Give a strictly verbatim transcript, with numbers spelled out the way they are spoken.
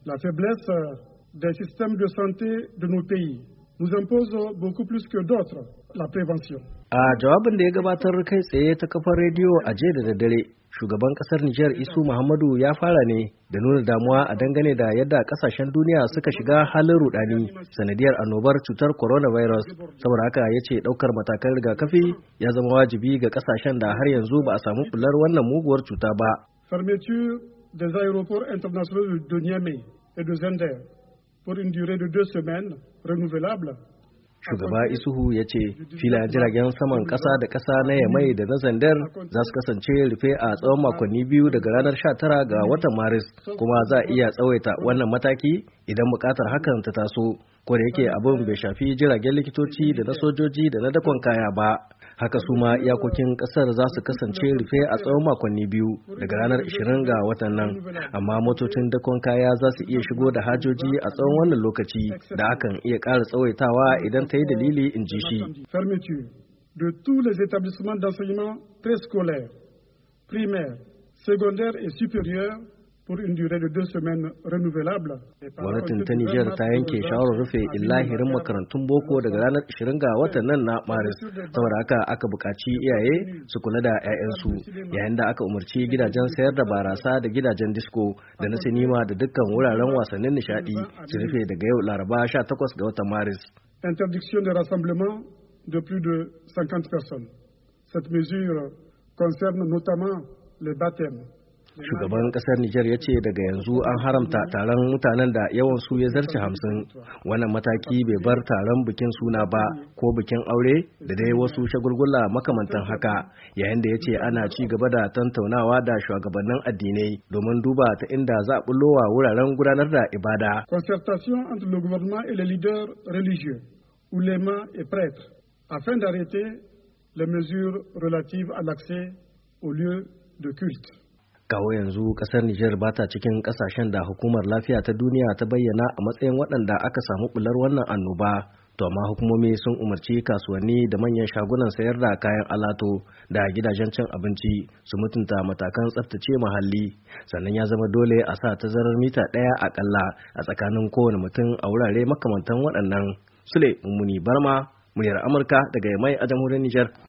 La faiblesse des systèmes de santé de nos pays nous impose beaucoup plus que d'autres la prévention. A jawabin da ya gabatar kai tsaye ta kafar rediyo a jiya da daddare, shugaban kasar Nijar Isu Muhammadu ya fara ne da nuna damuwa a dangane da yadda kasashen duniya suka shiga halin rudani sanadiyar annobar cutar coronavirus. Saboda haka ya ce daukar matakan rigakafi ya zama wajibi ga kasashen da har yanzu ba a samu bular wannan muguwar cuta ba. Fermeture des aéroports internationaux de Niamey et de Zender pour une durée de deux semaines renouvelable. Shugaba Isuhu ya ce filayen jiragen saman ƙasa da ƙasa na Yamai da na Zandar za su kasance rufe a tsawon makonni biyu daga ranar sha tara ga watan Maris, kuma za a iya tsawaita wannan mataki idan buƙatar hakan ta taso, ko da yake abin bai shafi jiragen likitoci da na sojoji da na dakon kaya ba. Haka su ma iyakokin kasar za su kasance rufe a tsawon makonni biyu daga ranar ashirin ga watan nan, amma motocin dakon kaya za su iya shigo da hajoji a tsawon wannan lokaci da hakan iya ƙara tsawaitawa idan ta yi dalili, in ji shi. Fermeture de tous les établissements d'enseignement préscolaire, primaire, secondaire et supérieur pour une durée de deux semaines renouvelable. Gwamnatin ta Nijar ta yanke shawarar rufe illahirin makarantun boko daga ranar ashirin ga watan nan na Maris. Saboda haka aka buƙaci iyaye su kula da 'ya'yansu, yayin da aka umarci gidajen sayar da barasa da gidajen disco da na sinima da dukkan wuraren wasannin nishadi su rufe daga yau Laraba sha takwas ga watan Maris. Interdiction de rassemblement de plus de cinquante personnes. Cette mesure concerne notamment les baptêmes. Shugaban kasar Nijar ya ce daga yanzu an haramta taron mutanen da yawan su ya zarce hamsin. Wannan mataki bai bar taron bikin suna ba ko bikin aure da dai wasu shagulgula makamantan haka, yayin da ya ce ana ci gaba da tantaunawa da shugabannin addinai domin duba ta inda za a bullowa wuraren gudanar da ibada. Concertation entre le gouvernement et les leaders religieux, oulémas et prêtres, afin d'arrêter les mesures relatives à l'accès aux lieux de culte. Kawo yanzu kasar Nijar ba ta cikin kasashen da hukumar lafiya ta duniya ta bayyana a matsayin waɗanda aka samu bular wannan annoba, to amma hukumomi sun umarci kasuwanni da manyan shagunan sayar da kayan alato da gidajen cin abinci su mutunta matakan tsaftace muhalli, sannan ya zama dole a sa tazarar mita ɗaya akalla a tsakanin kowane mutum a wurare makamantan waɗannan. Sule Mummuni Barma, muryar Amurka daga Yamai a jamhuriyar Nijar.